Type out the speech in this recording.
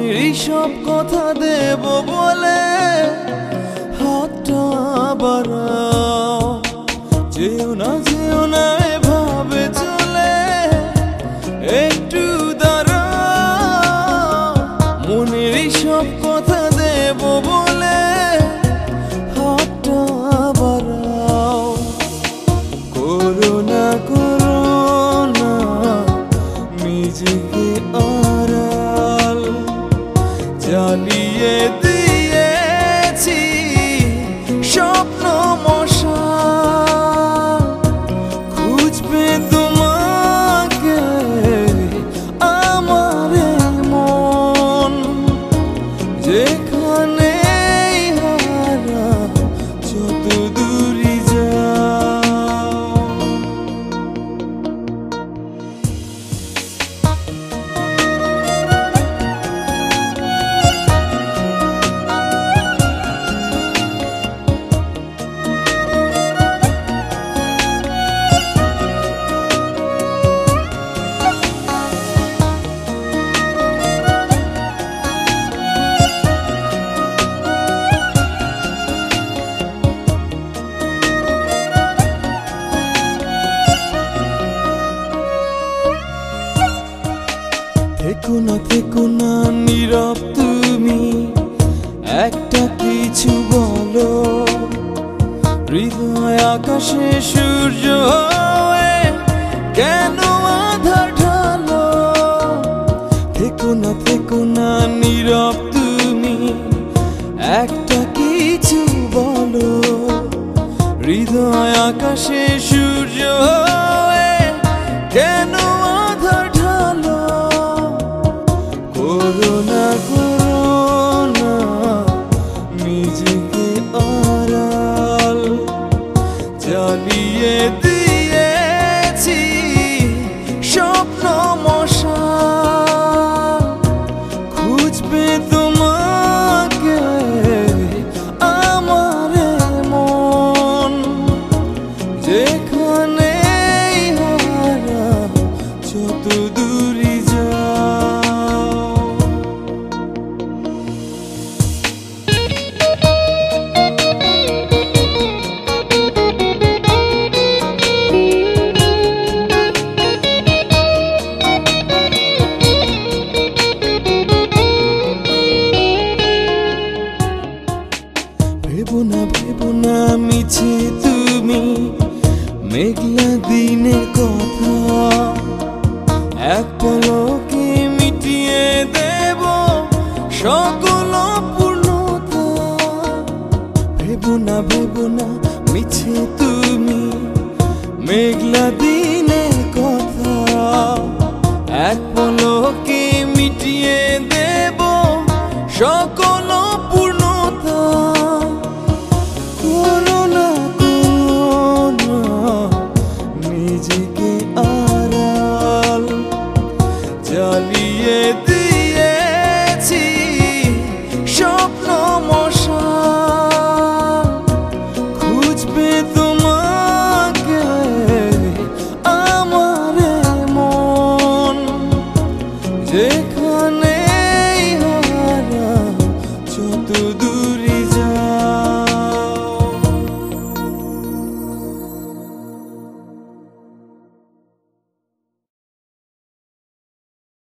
মনেরই সব কথা দেব বলে হাতটা বাড়াও। যেও না এভাবে চলে একটু দাঁড়াও। মনেরই সব কথা দেব বলে হাতটা বাড়াও। করো না নিজেকে আড়াল, জ্বালিয়ে দিয়েছি স্বপ্ন মশাল। খুঁজবে তোমাকে আমার মন, যেখানে হারা যত দূরে যাও। থেকো না নীরব তুমি, একটা কিছু বলো। হৃদয় আকাশে সূর্য হয়ে কেন আধার ঢালো। থেকো না নীরব তুমি, একটা কিছু বলো। হৃদয় আকাশে সূর্য হয়ে কেন আধার ঢালো। করো না নিজেকে আড়াল, জ্বালিয়ে দিয়েছি স্বপ্ন মশাল। খুঁজবে তোমাকে আমার মন, যেখানে হারা যত দূরে যাও। ভেবো না মিছে তুমি মেঘলা দিনের কথা। এক পলকে মিটিয়ে দেব সকল পূর্ণতা। ভেবো না মিছে তুমি মেঘলা দিনের কথা। এক পলকে মিটিয়ে দেব সকল পূর্ণতা। নিজেকে আড়াল, জ্বালিয়ে দিয়েছি স্বপ্ন মশাল। খুঁজবে তোমাকে আমার মন, যেখানে